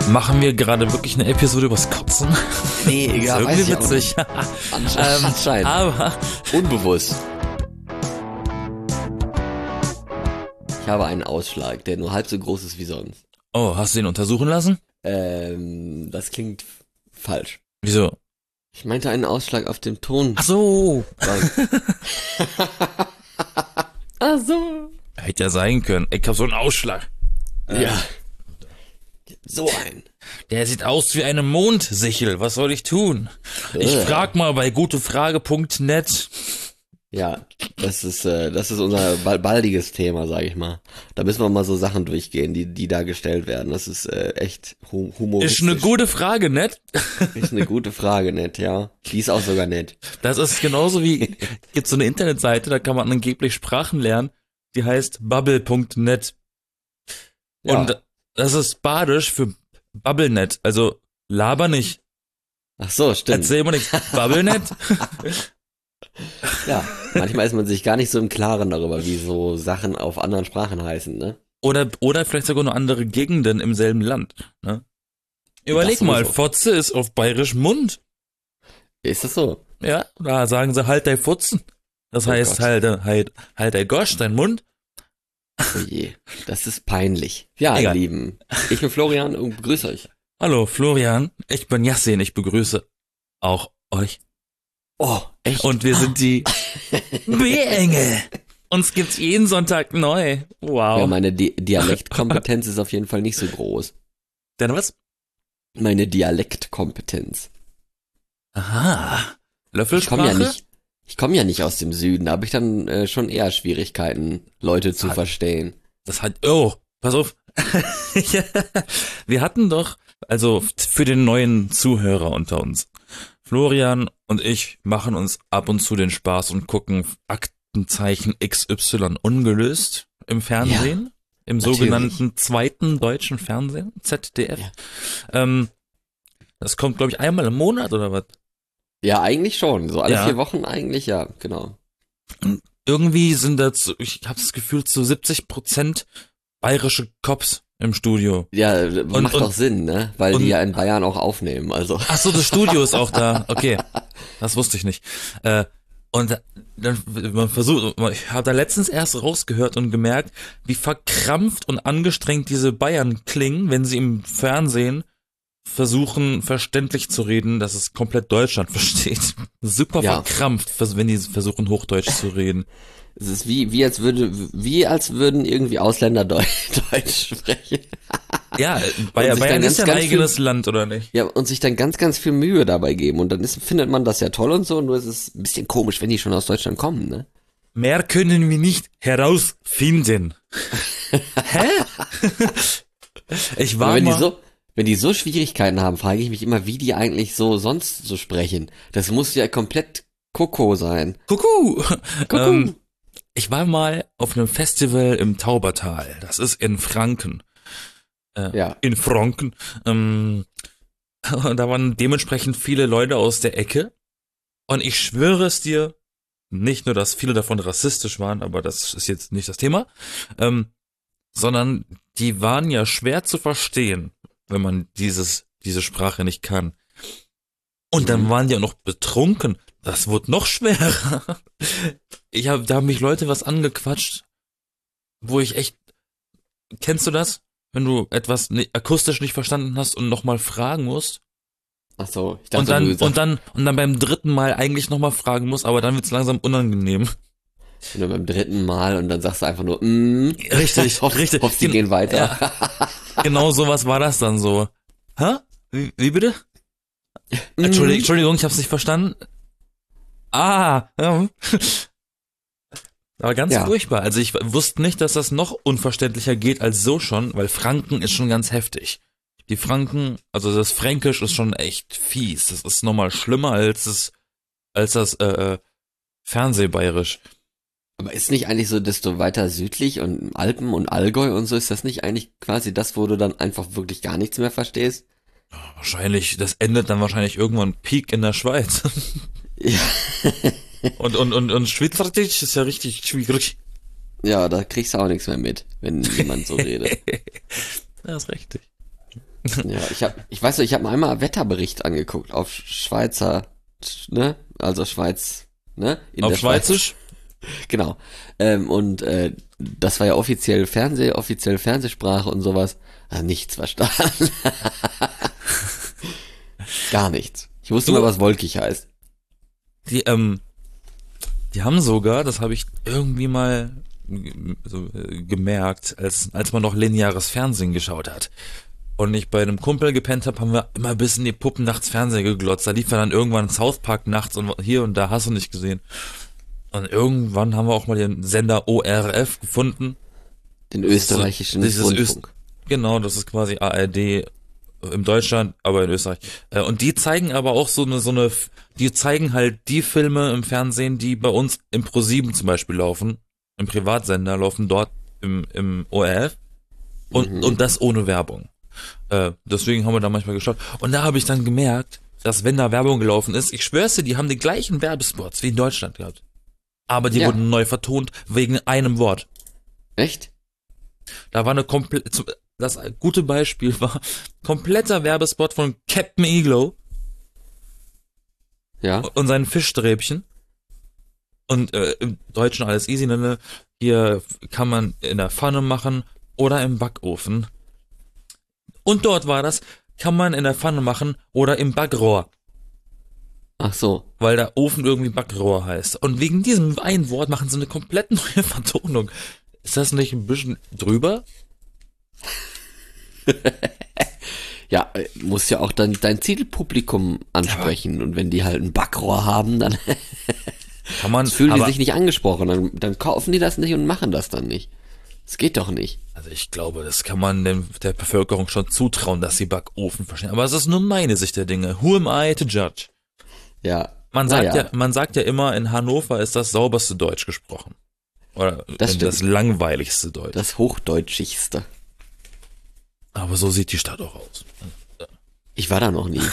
Machen wir gerade wirklich eine Episode übers Kotzen? Nee, Das ist ja, irgendwie weiß ich auch witzig. nicht. Anscheinend. Aber Unbewusst. Ich habe einen Ausschlag, der nur halb so groß ist wie sonst. oh, hast du den untersuchen lassen? Das klingt falsch. Wieso? Ich meinte einen Ausschlag auf dem Ton. Ach so. Ach so. Hätte ja sein können. Ich hab so einen Ausschlag. Ja. So ein. Der sieht aus wie eine Mondsichel. Was soll ich tun? Ich frag mal bei gutefrage.net. Ja, das ist unser baldiges Thema, sag ich mal. Da müssen wir mal so Sachen durchgehen, die da gestellt werden. Das ist echt humoristisch. Ist eine gute Frage, nett? Ist eine gute Frage, nett, ja. Die ist auch sogar nett. Das ist genauso wie, gibt's so eine Internetseite, da kann man angeblich Sprachen lernen, die heißt bubble.net. Ja. Und das ist badisch für BubbleNet, also laber nicht, Ach so, stimmt. erzähl mal nichts. BubbleNet? Ja, manchmal ist man sich gar nicht so im Klaren darüber, wie so Sachen auf anderen Sprachen heißen, ne? Oder vielleicht sogar nur andere Gegenden im selben Land, ne? Überleg Das mal, sowieso. Fotze ist auf bayerisch Mund. Ist das so? Ja, da sagen sie halt dein Futzen. Das Oh heißt Gott. halt dein Gosch, dein Mund. Oh je, das ist peinlich. Ja, Egal. ihr Lieben, ich bin Florian und begrüße euch. Hallo Florian, ich bin Yassin, ich begrüße auch euch. Oh, echt? Und wir sind die B-Engel. Uns gibt's jeden Sonntag neu. Wow. Ja, meine Dialektkompetenz ist auf jeden Fall nicht so groß. Denn was? Meine Dialektkompetenz. Aha. Ich Löffelsprache? komme ja nicht aus dem Süden, da habe ich dann schon eher Schwierigkeiten, Leute zu verstehen. Das hat, oh, pass auf. Ja. Wir hatten doch, also für den neuen Zuhörer unter uns, Florian und ich machen uns ab und zu den Spaß und gucken Aktenzeichen XY ungelöst im Fernsehen, im natürlich. sogenannten zweiten deutschen Fernsehen, ZDF. Ja. Das kommt, glaube ich, einmal im Monat oder was? Ja, eigentlich schon. So alle Ja. 4 Wochen eigentlich, ja, genau. Irgendwie sind das, ich habe das Gefühl, zu 70% bayerische Cops im Studio. Ja, macht und- doch Sinn, ne? Weil und- die ja in Bayern auch aufnehmen, also. Ach so, das Studio ist auch da. Okay, das wusste ich nicht. Und dann man versucht, ich habe da letztens erst rausgehört und gemerkt, wie verkrampft und angestrengt diese Bayern klingen, wenn sie im Fernsehen versuchen, verständlich zu reden, dass es komplett Deutschland versteht. Super Ja. verkrampft, wenn die versuchen, Hochdeutsch zu reden. Es ist wie als würden irgendwie Ausländer Deutsch sprechen. Ja, Und sich Bayern dann ist ja ein ganz eigenes Land, oder nicht? Ja, und sich dann ganz viel Mühe dabei geben. Und dann findet man das ja toll und so, nur es ist ein bisschen komisch, wenn die schon aus Deutschland kommen, ne? Mehr können wir nicht herausfinden. Hä? Ich war Aber mal... wenn die so Schwierigkeiten haben, frage ich mich immer, wie die eigentlich so sonst so sprechen. Das muss ja komplett Koko sein. Kuckuck. Kuckuck. Ich war mal auf einem Festival im Taubertal. Das ist in Franken. Ja. In Franken. Und da waren dementsprechend viele Leute aus der Ecke. Und ich schwöre es dir, nicht nur, dass viele davon rassistisch waren, aber das ist jetzt nicht das Thema, sondern die waren ja schwer zu verstehen, wenn man diese Sprache nicht kann. Und dann waren die auch noch betrunken. Das wurde noch schwerer. Da haben mich Leute was angequatscht, wo ich echt, kennst du das? Wenn du etwas akustisch nicht verstanden hast und nochmal fragen musst Ach so, ich und dachte, dann beim dritten Mal eigentlich nochmal fragen musst, aber dann wird's langsam unangenehm. und dann beim 3. Mal und dann sagst du einfach nur, Richtig, richtig. Hoffst, die gehen weiter. Ja, genau sowas war das dann so. Hä? Wie bitte? Entschuldigung, ich hab's nicht verstanden. Ah, ja. Aber ganz Ja. furchtbar. Also ich wusste nicht, dass das noch unverständlicher geht als so schon, weil Franken ist schon ganz heftig. Die Franken, also das Fränkisch ist schon echt fies. Das ist nochmal schlimmer als das Fernsehbayerisch. Aber ist nicht eigentlich so, desto weiter südlich und Alpen und Allgäu und so, ist das nicht eigentlich quasi das, wo du dann einfach wirklich gar nichts mehr verstehst? Wahrscheinlich, das endet dann wahrscheinlich irgendwann Peak in der Schweiz. Ja, Und Schweizerdeutsch ist ja richtig schwierig. ja, da kriegst du auch nichts mehr mit, wenn jemand so redet. Das ist richtig. Ja, ich weiß nicht, ich habe mir einmal einen Wetterbericht angeguckt auf Schweizer, ne? Also Schweiz, ne? In Auf der Schweiz. Schweizisch? Genau. Das war ja offiziell Fernsehsprache und sowas. Nichts verstanden. Gar nichts. Ich wusste Du, mal, was wolkig heißt. die, die haben sogar, das habe ich irgendwie mal so, gemerkt, als man noch lineares Fernsehen geschaut hat. Und ich bei einem Kumpel gepennt habe, haben wir immer bis in die Puppen nachts Fernsehen geglotzt. Da lief dann irgendwann South Park nachts und hier und da hast du nicht gesehen. Und irgendwann haben wir auch mal den Sender ORF gefunden. Den österreichischen Rundfunk. Genau, das ist quasi ARD in Deutschland, aber in Österreich. Und die zeigen aber auch die zeigen halt die Filme im Fernsehen, die bei uns im ProSieben zum Beispiel laufen, im Privatsender laufen dort im ORF und das ohne Werbung. Deswegen haben wir da manchmal geschaut. Und da habe ich dann gemerkt, dass wenn da Werbung gelaufen ist, ich schwör's dir, die haben die gleichen Werbespots wie in Deutschland gehabt. Aber die wurden neu vertont wegen einem Wort. Echt? Da war eine das gute Beispiel war kompletter Werbespot von Captain Iglo und seinen Fischstäbchen. Und im Deutschen alles easy, ne? Hier kann man in der Pfanne machen oder im Backofen. Und dort war das, kann man in der Pfanne machen oder im Backrohr. Ach so. Weil der Ofen irgendwie Backrohr heißt. Und wegen diesem einen Wort machen sie eine komplett neue Vertonung. Ist das nicht ein bisschen drüber? Ja, muss ja auch dann dein Zielpublikum ansprechen. Und wenn die halt ein Backrohr haben, dann fühlen die sich nicht angesprochen. Dann kaufen die das nicht und machen das dann nicht. Das geht doch nicht. Also ich glaube, das kann man der Bevölkerung schon zutrauen, dass sie Backofen verstehen. Aber es ist nur meine Sicht der Dinge. Who am I to judge? Ja. Man sagt ja immer, in Hannover ist das sauberste Deutsch gesprochen. Oder das langweiligste Deutsch. Das hochdeutschigste. Aber so sieht die Stadt auch aus. Ich war da noch nie.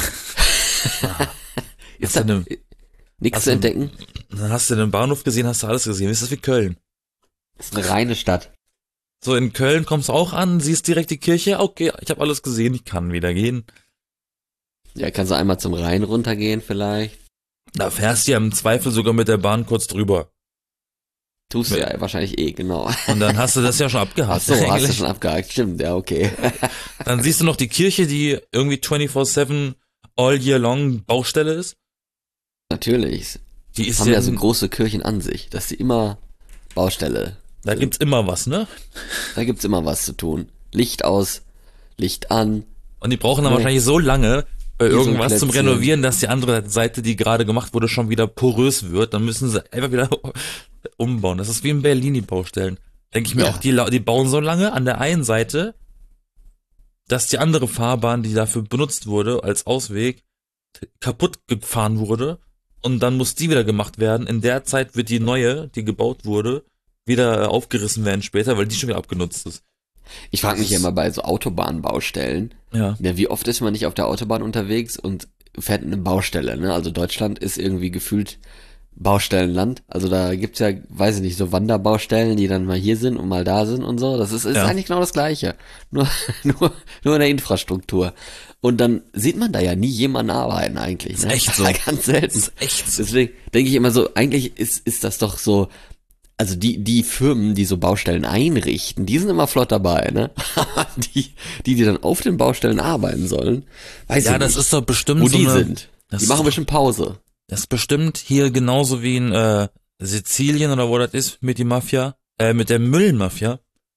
Ist da nichts zu entdecken? Dann hast du den Bahnhof gesehen, hast du alles gesehen. Ist das wie Köln? Das ist eine reine Stadt. So, in Köln kommst du auch an, siehst direkt die Kirche. Okay, ich habe alles gesehen, ich kann wieder gehen. Ja, kannst du einmal zum Rhein runtergehen vielleicht? Da fährst du ja im Zweifel sogar mit der Bahn kurz drüber. Tust du ja wahrscheinlich genau. Und dann hast du das ja schon abgehakt. Ach so, hast du schon abgehakt, stimmt, ja, okay. Dann siehst du noch die Kirche, die irgendwie 24/7 all year long Baustelle ist. Natürlich. Die ist haben ja so große Kirchen an sich, dass die immer Baustelle. Da gibt's immer was, ne? Da gibt's immer was zu tun. Licht aus, Licht an. Und die brauchen dann wahrscheinlich so lange irgendwas zum Renovieren, dass die andere Seite, die gerade gemacht wurde, schon wieder porös wird. Dann müssen sie einfach wieder umbauen. Das ist wie in Berlin, die Baustellen. Denke ich mir auch, die bauen so lange an der einen Seite, dass die andere Fahrbahn, die dafür benutzt wurde als Ausweg, kaputt gefahren wurde. Und dann muss die wieder gemacht werden. In der Zeit wird die neue, die gebaut wurde, wieder aufgerissen werden später, weil die schon wieder abgenutzt ist. Ich frage mich ja immer bei so Autobahnbaustellen, wie oft ist man nicht auf der Autobahn unterwegs und fährt eine Baustelle, ne? Also Deutschland ist irgendwie gefühlt Baustellenland. Also da gibt's ja, weiß ich nicht, so Wanderbaustellen, die dann mal hier sind und mal da sind und so. Das ist eigentlich genau das Gleiche. Nur in der Infrastruktur. Und dann sieht man da ja nie jemanden arbeiten eigentlich. Das ist echt so. Ganz selten. Das ist echt so. Deswegen denke ich immer so, eigentlich ist das doch so, also die Firmen, die so Baustellen einrichten, die sind immer flott dabei, ne? die dann auf den Baustellen arbeiten sollen, weiß ich nicht. Ja, das ist doch bestimmt wo so die sind. Die machen bestimmt Pause. Das ist bestimmt hier genauso wie in Sizilien oder wo das ist mit die Mafia, mit der Müllmafia,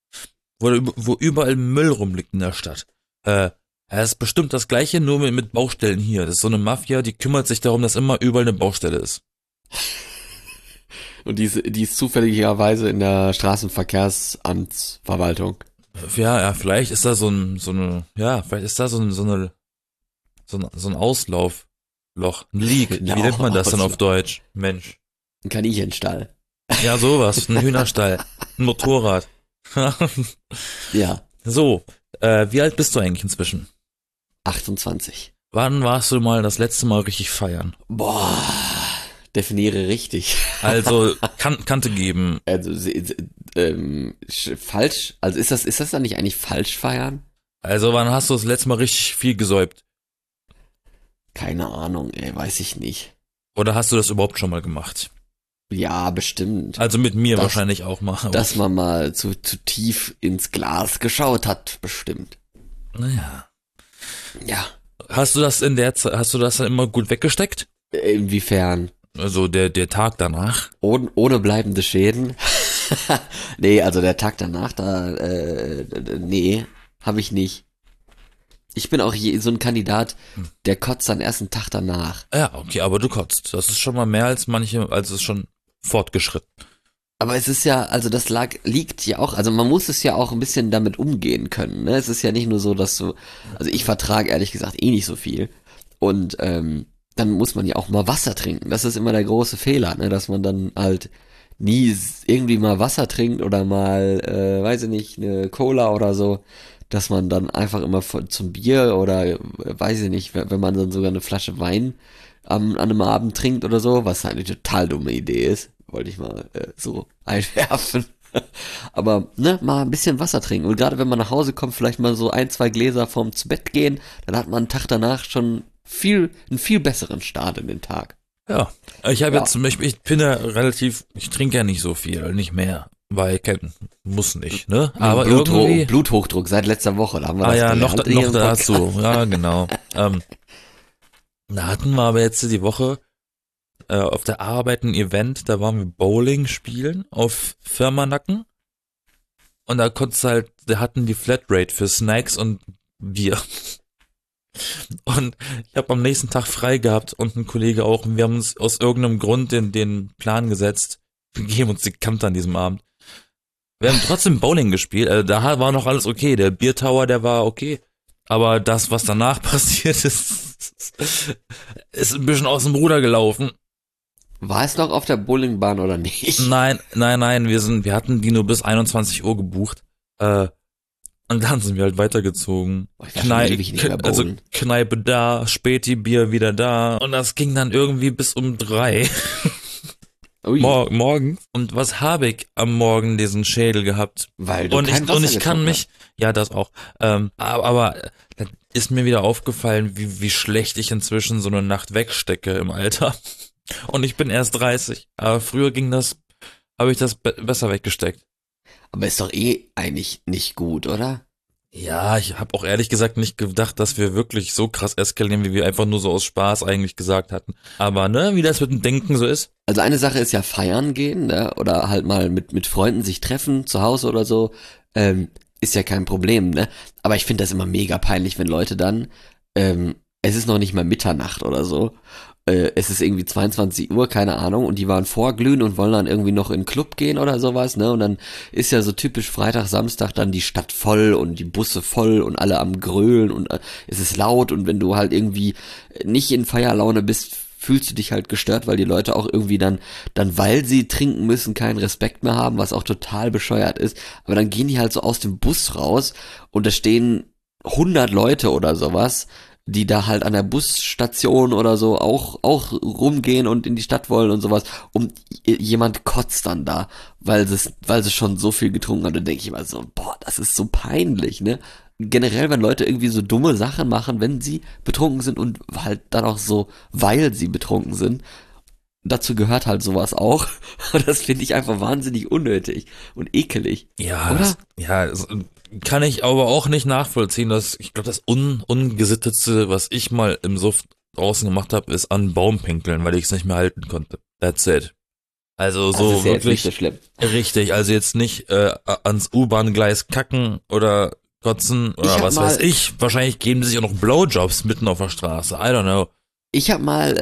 wo überall Müll rumliegt in der Stadt. Es ist bestimmt das gleiche, nur mit Baustellen hier. Das ist so eine Mafia, die kümmert sich darum, dass immer überall eine Baustelle ist. Und die ist zufälligerweise in der Straßenverkehrsamtsverwaltung. Ja, vielleicht ist da so ein Auslaufloch, ein Leak. Wie nennt man das dann auf Deutsch? Mensch. Ein Kaninchenstall. Ja, sowas. Ein Hühnerstall. Ein Motorrad. Ja. So, wie alt bist du eigentlich inzwischen? 28. Wann warst du mal das letzte Mal richtig feiern? Boah, definiere richtig. Also Kante geben. Also falsch. Also ist das dann nicht eigentlich falsch feiern? Also wann hast du das letzte Mal richtig viel gesäubt? Keine Ahnung, weiß ich nicht. Oder hast du das überhaupt schon mal gemacht? Ja, bestimmt. Also mit mir wahrscheinlich auch mal. Dass man mal zu tief ins Glas geschaut hat, bestimmt. Naja. Ja. Hast du das in der Zeit, hast du das dann immer gut weggesteckt? Inwiefern? Also der Tag danach? Ohne bleibende Schäden? Nee, also der Tag danach, nee, habe ich nicht. Ich bin auch so ein Kandidat, der kotzt dann erst einen Tag danach. Ja, okay, aber du kotzt. Das ist schon mal mehr als manche, als es schon fortgeschritten. Aber es ist ja, also das liegt ja auch, also man muss es ja auch ein bisschen damit umgehen können, ne? Es ist ja nicht nur so, dass du, also ich vertrage ehrlich gesagt nicht so viel. Und dann muss man ja auch mal Wasser trinken. Das ist immer der große Fehler, ne? Dass man dann halt nie irgendwie mal Wasser trinkt oder mal, weiß ich nicht, eine Cola oder so, dass man dann einfach immer zum Bier oder, weiß ich nicht, wenn man dann sogar eine Flasche Wein an einem Abend trinkt oder so, was halt eine total dumme Idee ist, wollte ich mal so einwerfen. Aber, ne, mal ein bisschen Wasser trinken. Und gerade wenn man nach Hause kommt, vielleicht mal so 1, 2 Gläser vorm zu Bett gehen, dann hat man einen Tag danach schon einen viel besseren Start in den Tag. Ja, ich habe jetzt, ich bin ja relativ, ich trinke ja nicht so viel, nicht mehr, weil muss nicht, ne? Aber irgendwie Bluthochdruck seit letzter Woche, da haben wir das ja, noch dazu, ja, genau. Da hatten wir aber jetzt die Woche auf der Arbeit ein Event, da waren wir Bowling spielen auf Firmanacken und da da hatten die Flatrate für Snacks und Bier. Und ich habe am nächsten Tag frei gehabt und ein Kollege auch. Und wir haben uns aus irgendeinem Grund den Plan gesetzt. Wir geben uns die Kante an diesem Abend. Wir haben trotzdem Bowling gespielt. Also da war noch alles okay. Der Biertower, der war okay. Aber das, was danach passiert ist, ist ein bisschen aus dem Ruder gelaufen. War es noch auf der Bowlingbahn oder nicht? Nein. Wir hatten die nur bis 21 Uhr gebucht. Und dann sind wir halt weitergezogen. Kneipe da, Späti-Bier wieder da. Und das ging dann irgendwie bis um 3. Morgen. Und was habe ich am Morgen diesen Schädel gehabt? Weil du und ich kann mich, ja, das auch. Aber da ist mir wieder aufgefallen, wie schlecht ich inzwischen so eine Nacht wegstecke im Alter. Und ich bin erst 30. Aber früher habe ich das besser weggesteckt. Aber ist doch eigentlich nicht gut, oder? Ja, ich habe auch ehrlich gesagt nicht gedacht, dass wir wirklich so krass eskalieren, wie wir einfach nur so aus Spaß eigentlich gesagt hatten. Aber ne, wie das mit dem Denken so ist. Also eine Sache ist ja feiern gehen, ne? Oder halt mal mit Freunden sich treffen, zu Hause oder so, ist ja kein Problem, ne? Aber ich finde das immer mega peinlich, wenn Leute dann, es ist noch nicht mal Mitternacht oder so, es ist irgendwie 22 Uhr, keine Ahnung, und die waren vorglühen und wollen dann irgendwie noch in den Club gehen oder sowas, ne? Und dann ist ja so typisch Freitag, Samstag dann die Stadt voll und die Busse voll und alle am Grölen und es ist laut und wenn du halt irgendwie nicht in Feierlaune bist, fühlst du dich halt gestört, weil die Leute auch irgendwie dann, weil sie trinken müssen, keinen Respekt mehr haben, was auch total bescheuert ist. Aber dann gehen die halt so aus dem Bus raus und da stehen 100 Leute oder sowas, die da halt an der Busstation oder so auch rumgehen und in die Stadt wollen und sowas. Und jemand kotzt dann da, weil sie schon so viel getrunken haben. Da denke ich immer so, boah, das ist so peinlich, ne? Generell, wenn Leute irgendwie so dumme Sachen machen, wenn sie betrunken sind und halt dann auch so, weil sie betrunken sind. Dazu gehört halt sowas auch. Und das finde ich einfach wahnsinnig unnötig und ekelig. Ja, oder? Das kann ich aber auch nicht nachvollziehen. Ich glaube, das Ungesittetste, was ich mal im Suff draußen gemacht habe, ist an Baum pinkeln, weil ich es nicht mehr halten konnte. That's it. Also so das ist wirklich. Ja nicht so schlimm. Richtig, also jetzt nicht ans U-Bahn-Gleis kacken oder kotzen oder was weiß ich. Wahrscheinlich geben sie sich auch noch Blowjobs mitten auf der Straße. I don't know. Ich habe mal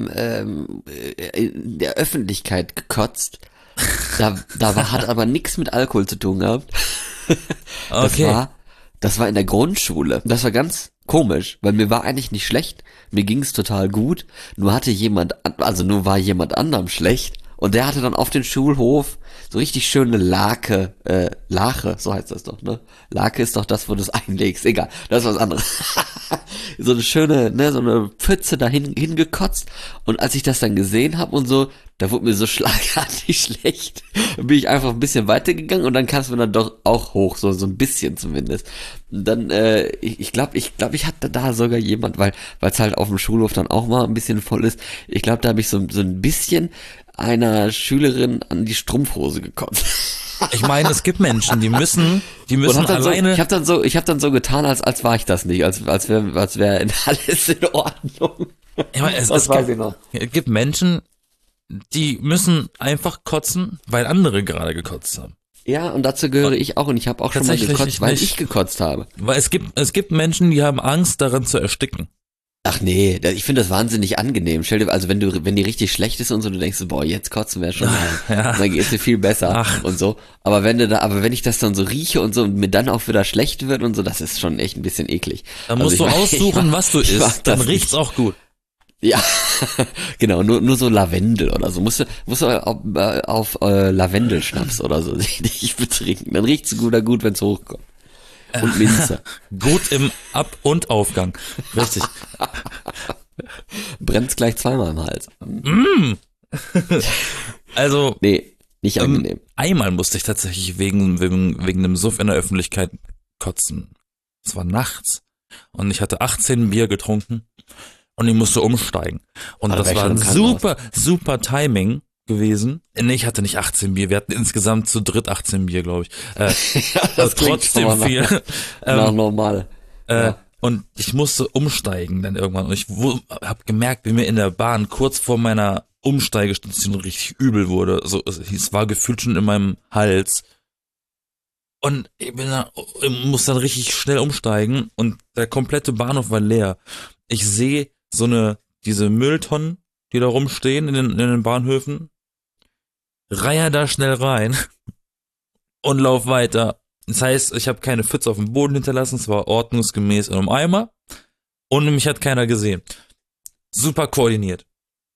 in der Öffentlichkeit gekotzt. Hat aber nichts mit Alkohol zu tun gehabt. Okay. Das war in der Grundschule. Das war ganz komisch, weil mir war eigentlich nicht schlecht. Mir ging's total gut. Nur war jemand anderem schlecht. Und der hatte dann auf den Schulhof so richtig schöne Lache, so heißt das doch, ne? Lake ist doch das, wo du es einlegst. Egal, das ist was anderes. so eine schöne, ne, so eine Pfütze dahin hingekotzt. Und als ich das dann gesehen habe und so, da wurde mir so schlagartig schlecht. Dann bin ich einfach ein bisschen weitergegangen und dann kam es mir dann doch auch hoch, so ein bisschen zumindest. Und dann, ich glaube, ich hatte da sogar jemand, weil es halt auf dem Schulhof dann auch mal ein bisschen voll ist. Ich glaube, da habe ich so ein bisschen einer Schülerin an die Strumpfhose gekotzt. Ich meine, es gibt Menschen, die müssen alleine. So, ich hab dann so getan, als war ich das nicht, als wäre alles in Ordnung. Ich meine, es gibt Menschen, die müssen einfach kotzen, weil andere gerade gekotzt haben. Ja, und dazu gehöre ich auch, und ich habe auch schon mal gekotzt, weil ich gekotzt habe. Weil es gibt Menschen, die haben Angst, daran zu ersticken. Ach nee, ich finde das wahnsinnig angenehm. Stell dir, also wenn die richtig schlecht ist und so, du denkst so, boah, jetzt kotzen wäre schon, ja. Dann geht's dir viel besser und so. Aber wenn ich das dann so rieche und so und mir dann auch wieder schlecht wird und so, das ist schon echt ein bisschen eklig. Dann musst du aussuchen, was du isst, dann riecht's auch gut. Ja, genau, nur so Lavendel oder so. Musst du auf Lavendelschnaps oder so dich betrinken. Dann riecht's gut, wenn's hochkommt. Und Minze. Gut im Ab- und Aufgang. Richtig. Brennt's gleich zweimal im Hals. Also. Nee, nicht angenehm. Einmal musste ich tatsächlich wegen einem Suff in der Öffentlichkeit kotzen. Es war nachts. Und ich hatte 18 Bier getrunken. Und ich musste umsteigen. Und das war ein super Timing gewesen. Nee, ich hatte nicht 18 Bier. Wir hatten insgesamt zu dritt 18 Bier, glaube ich. Ja, das trotzdem viel. Normal. Ja. Und ich musste umsteigen dann irgendwann. Und ich habe gemerkt, wie mir in der Bahn kurz vor meiner Umsteigestation richtig übel wurde. So, es war gefühlt schon in meinem Hals. Und ich musste dann richtig schnell umsteigen. Und der komplette Bahnhof war leer. Ich sehe diese Mülltonnen, die da rumstehen in den Bahnhöfen, reihe da schnell rein und lauf weiter. Das heißt, ich habe keine Pfütze auf dem Boden hinterlassen, es war ordnungsgemäß in einem Eimer und mich hat keiner gesehen. Super koordiniert.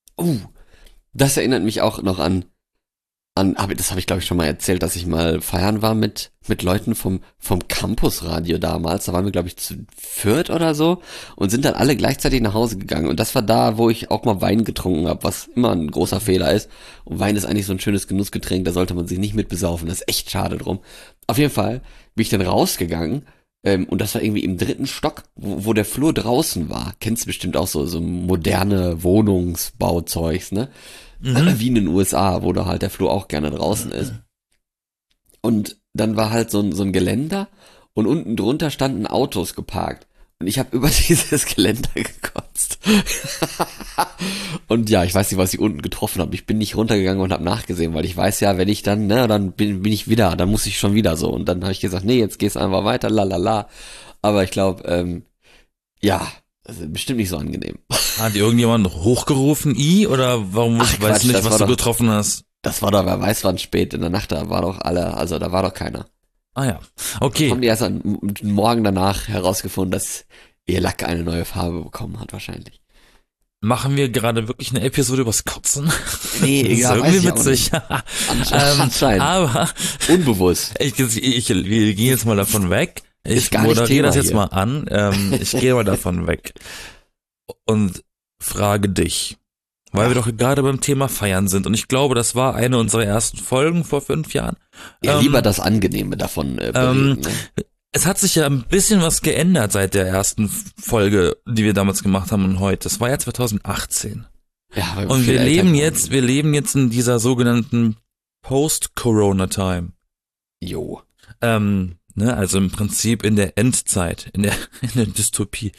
Das erinnert mich auch noch an das habe ich glaube ich schon mal erzählt, dass ich mal feiern war mit Leuten vom Campusradio damals. Da waren wir glaube ich zu viert oder so und sind dann alle gleichzeitig nach Hause gegangen. Und das war da, wo ich auch mal Wein getrunken habe, was immer ein großer Fehler ist. Und Wein ist eigentlich so ein schönes Genussgetränk, da sollte man sich nicht mit besaufen. Das ist echt schade drum. Auf jeden Fall bin ich dann rausgegangen und das war irgendwie im 3. Stock, wo der Flur draußen war. Kennst du bestimmt auch so moderne Wohnungsbauzeugs, ne? Wie in den USA, wo da halt der Flur auch gerne draußen ist. Und dann war halt so ein Geländer und unten drunter standen Autos geparkt. Und ich habe über dieses Geländer gekotzt. Und ja, ich weiß nicht, was ich unten getroffen habe. Ich bin nicht runtergegangen und habe nachgesehen, weil ich weiß ja, wenn ich dann, dann bin ich wieder, dann muss ich schon wieder so. Und dann habe ich gesagt, nee, jetzt gehst einfach weiter, lalala. Aber ich glaube, ja, das ist bestimmt nicht so angenehm. Hat irgendjemand hochgerufen, oder warum weißt du nicht, was du getroffen hast? Das war doch, wer weiß wann spät in der Nacht, da war doch keiner. Ah ja, okay. Haben die erst am Morgen danach herausgefunden, dass ihr Lack eine neue Farbe bekommen hat wahrscheinlich. Machen wir gerade wirklich eine Episode übers Kotzen? Nee, das ist ja, irgendwie witzig. Anscheinend. Aber unbewusst. Wir gehen jetzt mal davon weg. Ich moderiere das jetzt mal an. Ich gehe mal davon weg und frage dich, weil wir doch gerade beim Thema Feiern sind. Und ich glaube, das war eine unserer ersten Folgen vor 5 Jahren. Ja, lieber das Angenehme davon bereden, ne? Es hat sich ja ein bisschen was geändert seit der ersten Folge, die wir damals gemacht haben und heute. Das war ja 2018. Ja, und wir leben jetzt in dieser sogenannten Post-Corona-Time. Jo. Also im Prinzip in der Endzeit, in der Dystopie.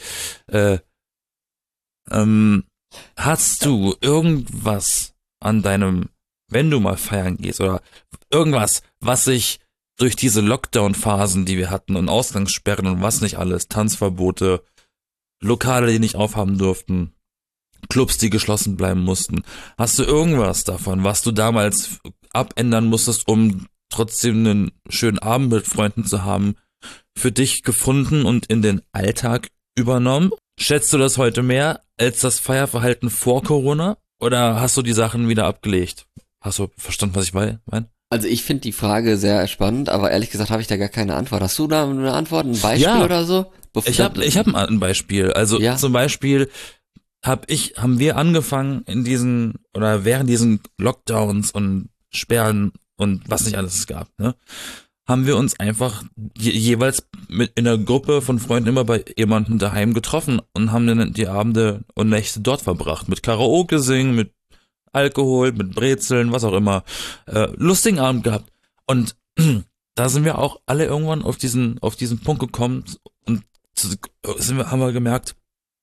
Hast du irgendwas an wenn du mal feiern gehst oder irgendwas, was sich durch diese Lockdown-Phasen, die wir hatten und Ausgangssperren und was nicht alles, Tanzverbote, Lokale, die nicht aufhaben durften, Clubs, die geschlossen bleiben mussten, hast du irgendwas davon, was du damals abändern musstest, um trotzdem einen schönen Abend mit Freunden zu haben, für dich gefunden und in den Alltag übernommen? Schätzt du das heute mehr als das Feierverhalten vor Corona? Oder hast du die Sachen wieder abgelegt? Hast du verstanden, was ich meine? Also ich finde die Frage sehr spannend, aber ehrlich gesagt habe ich da gar keine Antwort. Hast du da eine Antwort, ein Beispiel oder so? Ich hab ein Beispiel. Also zum Beispiel haben wir angefangen während diesen Lockdowns und Sperren und was nicht alles es gab, ne? Haben wir uns einfach jeweils in einer Gruppe von Freunden immer bei jemandem daheim getroffen und haben dann die Abende und Nächte dort verbracht. Mit Karaoke singen, mit Alkohol, mit Brezeln, was auch immer. Lustigen Abend gehabt. Und da sind wir auch alle irgendwann auf diesen Punkt gekommen und haben wir gemerkt,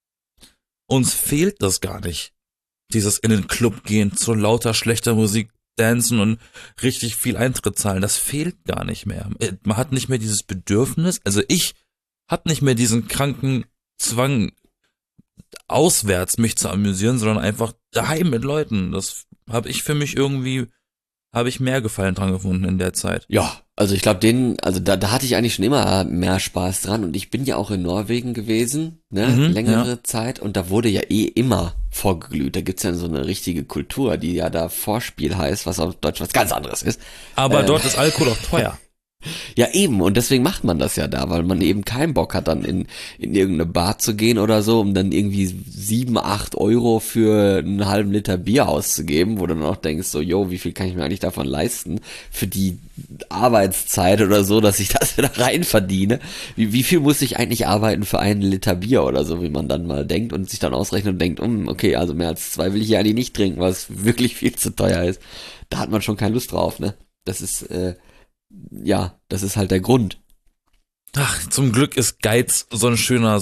uns fehlt das gar nicht. Dieses in den Club gehen, zu lauter schlechter Musik dancen und richtig viel Eintritt zahlen, das fehlt gar nicht mehr. Man hat nicht mehr dieses Bedürfnis, also ich habe nicht mehr diesen kranken Zwang, auswärts mich zu amüsieren, sondern einfach daheim mit Leuten. Das habe ich für mich irgendwie, habe ich mehr Gefallen dran gefunden in der Zeit. Ja, also ich glaube, da hatte ich eigentlich schon immer mehr Spaß dran und ich bin ja auch in Norwegen gewesen, ne, längere Zeit und da wurde ja immer vorgeglüht. Da gibt's ja so eine richtige Kultur, die ja da Vorspiel heißt, was auf Deutsch was ganz anderes ist. Aber dort ist Alkohol auch teuer. Ja, eben. Und deswegen macht man das ja da, weil man eben keinen Bock hat, dann in irgendeine Bar zu gehen oder so, um dann irgendwie 7, 8 Euro für einen halben Liter Bier auszugeben, wo du dann auch denkst, so, yo, wie viel kann ich mir eigentlich davon leisten für die Arbeitszeit oder so, dass ich das wieder rein verdiene? Wie viel muss ich eigentlich arbeiten für einen Liter Bier oder so, wie man dann mal denkt und sich dann ausrechnet und denkt, okay, also mehr als 2 will ich ja eigentlich nicht trinken, was wirklich viel zu teuer ist. Da hat man schon keine Lust drauf, ne? Das ist, ja, das ist halt der Grund. Ach, zum Glück ist Geiz so ein schöner,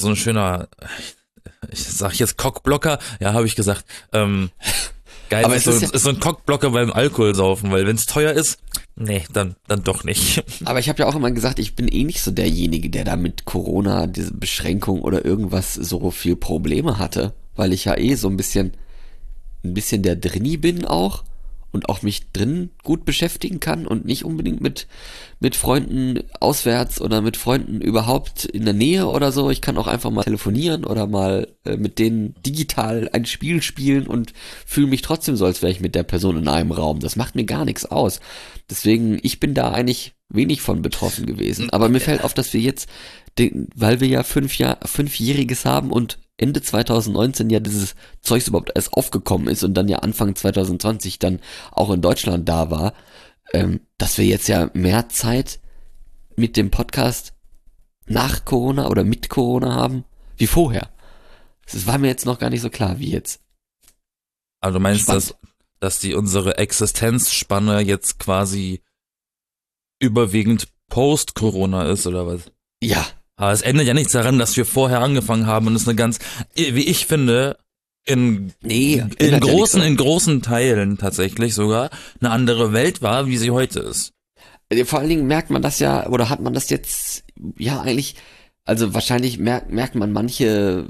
ich sag jetzt Cockblocker, ja, habe ich gesagt. Geiz ist so ein Cockblocker beim Alkoholsaufen, weil wenn es teuer ist, nee, dann doch nicht. Aber ich habe ja auch immer gesagt, ich bin eh nicht so derjenige, der da mit Corona, diese Beschränkung oder irgendwas so viel Probleme hatte, weil ich ja eh so ein bisschen der Drinni bin auch. Und auch mich drin gut beschäftigen kann und nicht unbedingt mit Freunden auswärts oder mit Freunden überhaupt in der Nähe oder so. Ich kann auch einfach mal telefonieren oder mal mit denen digital ein Spiel spielen und fühle mich trotzdem so, als wäre ich mit der Person in einem Raum. Das macht mir gar nichts aus. Deswegen, ich bin da eigentlich wenig von betroffen gewesen. Aber mir fällt auf, dass wir jetzt, weil wir ja 5-Jähriges haben und Ende 2019 ja dieses Zeugs überhaupt erst aufgekommen ist und dann ja Anfang 2020 dann auch in Deutschland da war, dass wir jetzt ja mehr Zeit mit dem Podcast nach Corona oder mit Corona haben, wie vorher. Das war mir jetzt noch gar nicht so klar wie jetzt. Aber du meinst, dass unsere Existenzspanne jetzt quasi überwiegend Post-Corona ist, oder was? Ja. Aber es ändert ja nichts daran, dass wir vorher angefangen haben und es eine ganz, wie ich finde, in großen Teilen tatsächlich sogar eine andere Welt war, wie sie heute ist. Vor allen Dingen merkt man das ja, oder hat man das jetzt, ja eigentlich, also wahrscheinlich merkt man manche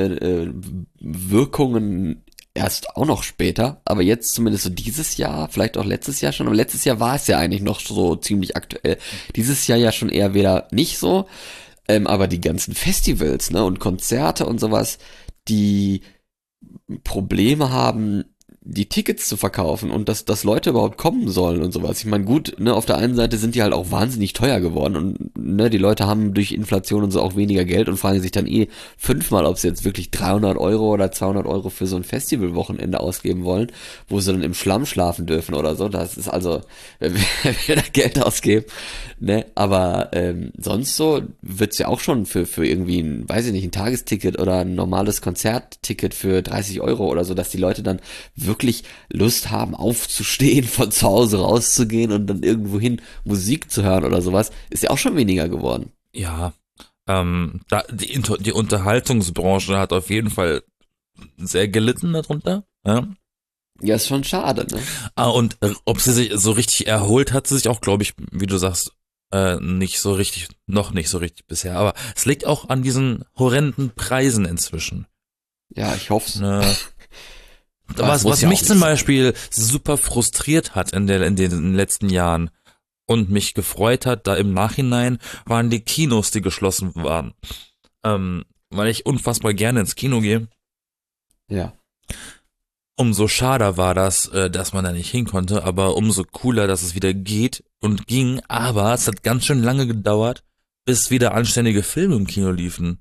Wirkungen erst auch noch später, aber jetzt zumindest so dieses Jahr, vielleicht auch letztes Jahr schon, aber letztes Jahr war es ja eigentlich noch so ziemlich aktuell. Dieses Jahr ja schon eher wieder nicht so. Aber die ganzen Festivals, ne, und Konzerte und sowas, die Probleme haben, die Tickets zu verkaufen und dass Leute überhaupt kommen sollen und sowas. Ich meine, gut, ne, auf der einen Seite sind die halt auch wahnsinnig teuer geworden und ne, die Leute haben durch Inflation und so auch weniger Geld und fragen sich dann 5-mal, ob sie jetzt wirklich 300 Euro oder 200 Euro für so ein Festivalwochenende ausgeben wollen, wo sie dann im Schlamm schlafen dürfen oder so. Das ist also, wenn wir da Geld ausgeben, ne, aber sonst so wird's ja auch schon für irgendwie ein, weiß ich nicht, ein Tagesticket oder ein normales Konzertticket für 30 Euro oder so, dass die Leute dann wirklich Lust haben, aufzustehen, von zu Hause rauszugehen und dann irgendwohin Musik zu hören oder sowas, ist ja auch schon weniger geworden. Ja, die Unterhaltungsbranche hat auf jeden Fall sehr gelitten darunter. Ja, ja, ist schon schade, ne? Und ob sie sich so richtig erholt, hat sie sich auch, glaube ich, wie du sagst, noch nicht so richtig bisher. Aber es liegt auch an diesen horrenden Preisen inzwischen. Ja, ich hoff's. Ne? Was ja mich zum Beispiel super frustriert hat in den letzten Jahren und mich gefreut hat, da im Nachhinein waren die Kinos, die geschlossen waren. Weil ich unfassbar gerne ins Kino gehe. Ja. umso schade war das, dass man da nicht hin konnte, aber umso cooler, dass es wieder geht und ging. Aber es hat ganz schön lange gedauert, bis wieder anständige Filme im Kino liefen.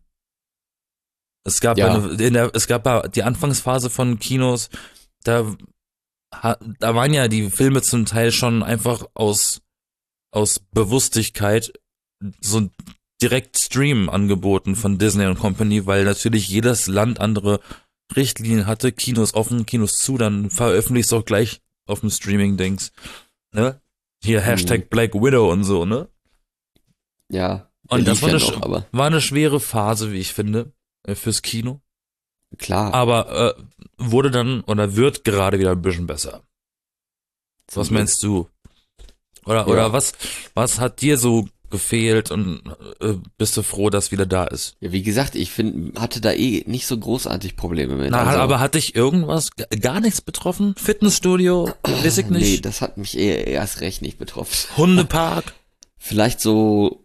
Es gab die Anfangsphase von Kinos, da waren ja die Filme zum Teil schon einfach aus Bewusstigkeit so direkt Stream angeboten von Disney und Company, weil natürlich jedes Land andere Richtlinien hatte, Kinos offen, Kinos zu, dann veröffentlichst du auch gleich auf dem Streaming-Dings, ne? Hier Hashtag Black Widow und so, ne? Ja. Und das war eine schwere Phase, wie ich finde, fürs Kino. Klar. Aber wurde dann oder wird gerade wieder ein bisschen besser. Was meinst du? Oder was hat dir so gefehlt und bist du froh, dass wieder da ist? Ja, wie gesagt, ich hatte da nicht so großartig Probleme mit. Aber hat dich irgendwas gar nichts betroffen? Fitnessstudio? Weiß ich nicht. Nee, das hat mich erst recht nicht betroffen. Hundepark? Vielleicht so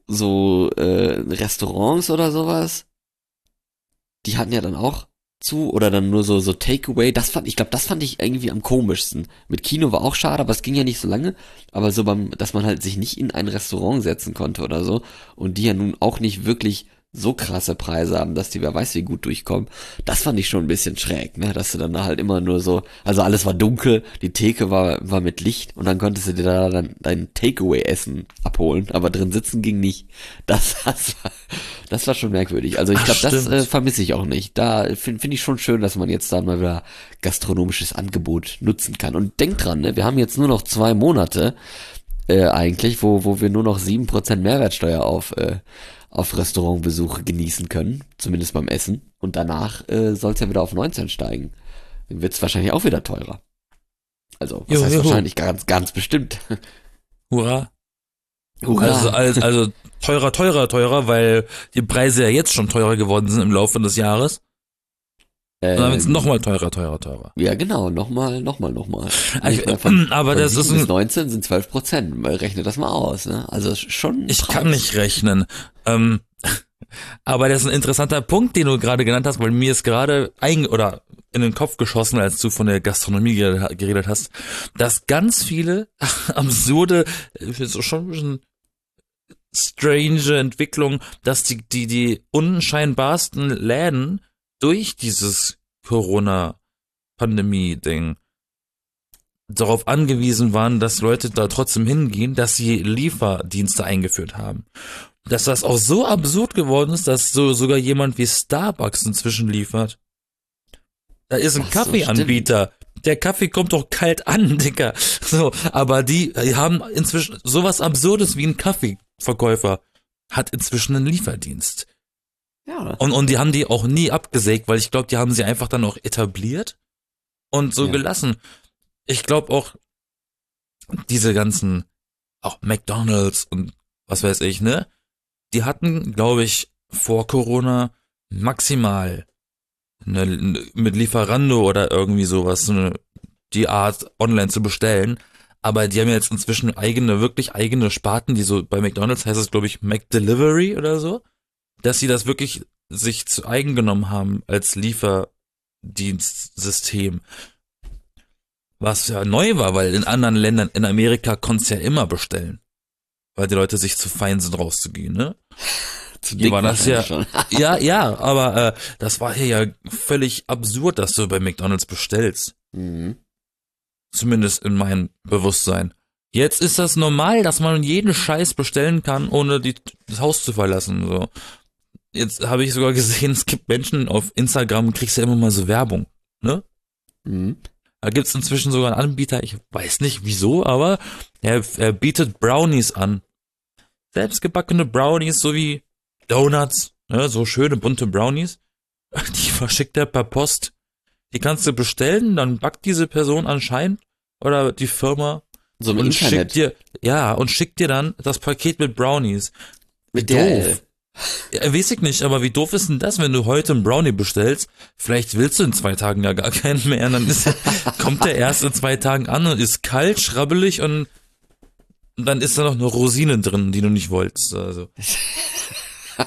Restaurants oder sowas. Die hatten ja dann auch zu oder dann nur so Takeaway. Das fand ich irgendwie am komischsten. Mit Kino war auch schade, aber es ging ja nicht so lange. Aber so dass man halt sich nicht in ein Restaurant setzen konnte oder so und die ja nun auch nicht wirklich so krasse Preise haben, dass die wer weiß wie gut durchkommen. Das fand ich schon ein bisschen schräg, ne, dass du dann da halt immer nur so, also alles war dunkel, die Theke war mit Licht und dann konntest du dir da dann dein Takeaway-Essen abholen, aber drin sitzen ging nicht. Das war schon merkwürdig. Also ich glaube, das vermisse ich auch nicht. Da finde ich schon schön, dass man jetzt da mal wieder gastronomisches Angebot nutzen kann. Und denk dran, ne, wir haben jetzt nur noch 2 Monate eigentlich, wo wir nur noch 7% Mehrwertsteuer auf Restaurantbesuche genießen können, zumindest beim Essen. Und danach soll es ja wieder auf 19 steigen. Dann wird es wahrscheinlich auch wieder teurer. Also, was heißt wahrscheinlich ganz bestimmt. Hurra. Also teurer, weil die Preise ja jetzt schon teurer geworden sind im Laufe des Jahres. Und dann wird es nochmal teurer. Ja, genau, nochmal. Aber das ist bis 19 sind 12%. Rechne das mal aus, ne? Also schon. Ich kann nicht rechnen. Aber das ist ein interessanter Punkt, den du gerade genannt hast, weil mir ist gerade in den Kopf geschossen, als du von der Gastronomie geredet hast, dass ganz viele absurde, schon ein bisschen strange Entwicklung, dass die unscheinbarsten Läden durch dieses Corona-Pandemie-Ding darauf angewiesen waren, dass Leute da trotzdem hingehen, dass sie Lieferdienste eingeführt haben. Dass das auch so absurd geworden ist, dass sogar jemand wie Starbucks inzwischen liefert. Da ist ein Kaffeeanbieter. Der Kaffee kommt doch kalt an, Dicker. So, aber die haben inzwischen sowas Absurdes wie ein Kaffeeverkäufer hat inzwischen einen Lieferdienst. Ja. Und die haben die auch nie abgesägt, weil ich glaube, die haben sie einfach dann auch etabliert und so gelassen. Ich glaube auch, diese ganzen, auch McDonald's und was weiß ich, ne? Die hatten, glaube ich, vor Corona maximal mit Lieferando oder irgendwie sowas, die Art online zu bestellen. Aber die haben jetzt inzwischen wirklich eigene Sparten, die so, bei McDonald's heißt es, glaube ich, McDelivery oder so. Dass sie das wirklich sich zu eigen genommen haben als Lieferdienstsystem. Was ja neu war, weil in anderen Ländern, in Amerika, konntest du ja immer bestellen. Weil die Leute sich zu fein sind, rauszugehen, ne? Hier war das ja, ja, aber das war hier ja völlig absurd, dass du bei McDonald's bestellst. Mhm. Zumindest in meinem Bewusstsein. Jetzt ist das normal, dass man jeden Scheiß bestellen kann, ohne das Haus zu verlassen, so. Jetzt habe ich sogar gesehen, es gibt Menschen auf Instagram, kriegst du ja immer mal so Werbung, ne? Mhm. Da gibt's inzwischen sogar einen Anbieter, ich weiß nicht wieso, aber er bietet Brownies an. Selbstgebackene Brownies sowie Donuts, ne, so schöne bunte Brownies. Die verschickt er per Post. Die kannst du bestellen, dann backt diese Person anscheinend oder die Firma so im Internet. schickt dir dann das Paket mit Brownies. Mit doof. Ja, weiß ich nicht, aber wie doof ist denn das, wenn du heute einen Brownie bestellst? Vielleicht willst du in 2 Tagen ja gar keinen mehr. Und dann kommt der erst in 2 Tagen an und ist kalt, schrabbelig und dann ist da noch eine Rosine drin, die du nicht wolltest. Also.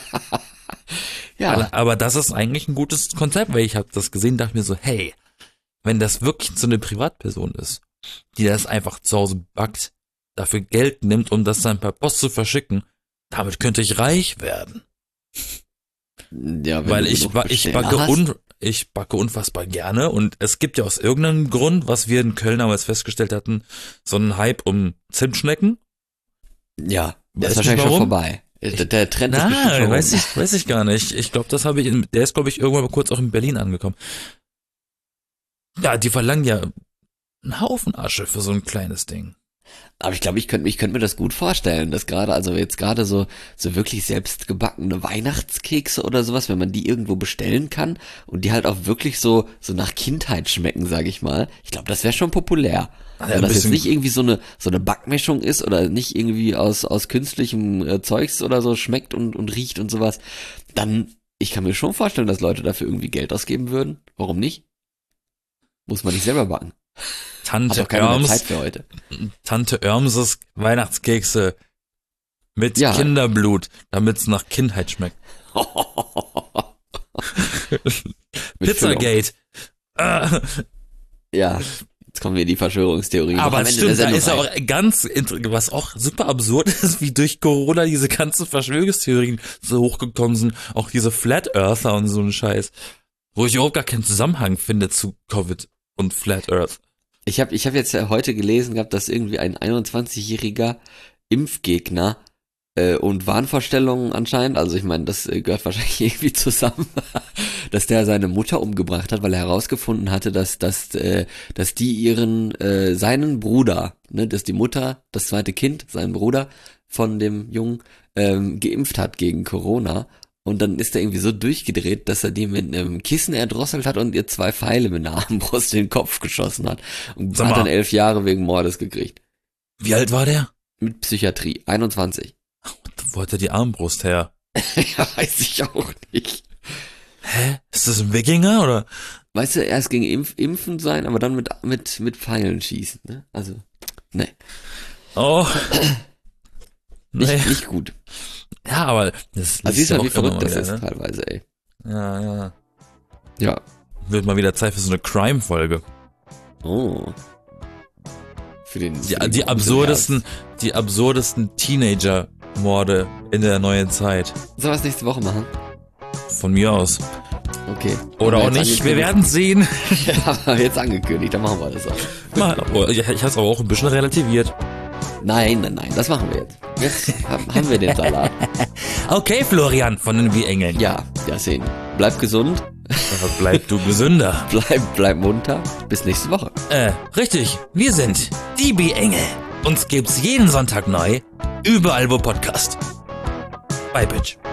Ja. Aber das ist eigentlich ein gutes Konzept, weil ich habe das gesehen, dachte mir so, hey, wenn das wirklich so eine Privatperson ist, die das einfach zu Hause backt, dafür Geld nimmt, um das dann per Post zu verschicken, damit könnte ich reich werden. Ja, weil ich backe unfassbar gerne und es gibt ja aus irgendeinem Grund, was wir in Köln damals festgestellt hatten, so einen Hype um Zimtschnecken. Ja, der ist wahrscheinlich schon vorbei. Der Trend ist bestimmt schon weiß ich gar nicht. Ich glaube, der ist, glaube ich, irgendwann mal kurz auch in Berlin angekommen. Ja, die verlangen ja einen Haufen Asche für so ein kleines Ding. Aber ich glaube, ich könnte mir das gut vorstellen, dass gerade so wirklich selbst gebackene Weihnachtskekse oder sowas, wenn man die irgendwo bestellen kann und die halt auch wirklich so nach Kindheit schmecken, sage ich mal. Ich glaube, das wäre schon populär. Ja, wenn das jetzt nicht irgendwie so eine Backmischung ist oder nicht irgendwie aus künstlichem Zeugs oder so schmeckt und riecht und sowas, dann, ich kann mir schon vorstellen, dass Leute dafür irgendwie Geld ausgeben würden. Warum nicht? Muss man nicht selber backen. Tante Irmses Weihnachtskekse mit Kinderblut, damit es nach Kindheit schmeckt. Pizzagate. Ja, jetzt kommen wir in die Verschwörungstheorie. Aber stimmt, da ist ja auch was auch super absurd ist, wie durch Corona diese ganzen Verschwörungstheorien so hochgekommen sind, auch diese Flat Earther und so ein Scheiß, wo ich überhaupt gar keinen Zusammenhang finde zu Covid und Flat Earth. Ich hab jetzt ja heute gelesen gehabt, dass irgendwie ein 21-jähriger Impfgegner und Wahnvorstellungen anscheinend, also ich meine, das gehört wahrscheinlich irgendwie zusammen, dass der seine Mutter umgebracht hat, weil er herausgefunden hatte, dass die seinen Bruder, ne, dass die Mutter, das zweite Kind, seinen Bruder von dem Jungen geimpft hat gegen Corona. Und dann ist er irgendwie so durchgedreht, dass er die mit einem Kissen erdrosselt hat und ihr 2 Pfeile mit einer Armbrust in den Kopf geschossen hat. Und hat dann 11 Jahre wegen Mordes gekriegt. Wie alt war der? Mit Psychiatrie, 21. Wo hat er die Armbrust her? Ja, weiß ich auch nicht. Hä? Ist das ein Wikinger, oder? Weißt du, erst ging Impfen sein, aber dann mit Pfeilen schießen, ne? Also, ne. Oh. Nicht gut. Ja, aber das also siehst du, wie verrückt das wieder, ist ne? teilweise, ey. Ja. Ja. Wird mal wieder Zeit für so eine Crime-Folge. Oh. Die absurdesten Teenager-Morde in der neuen Zeit. Sollen wir es nächste Woche machen? Von mir aus. Okay. Oder auch nicht, wir werden sehen. Ja, aber jetzt angekündigt, dann machen wir das auch. Ich habe es aber auch ein bisschen relativiert. Nein, das machen wir jetzt. Jetzt haben wir den Salat. Okay, Florian von den Wie-Engeln. Ja, sehen. Bleib gesund. Bleib du gesünder. Bleib munter. Bis nächste Woche. Richtig. Wir sind die Wie-Engel. Uns gibt's jeden Sonntag neu. Überall, wo Podcast. Bye, Bitch.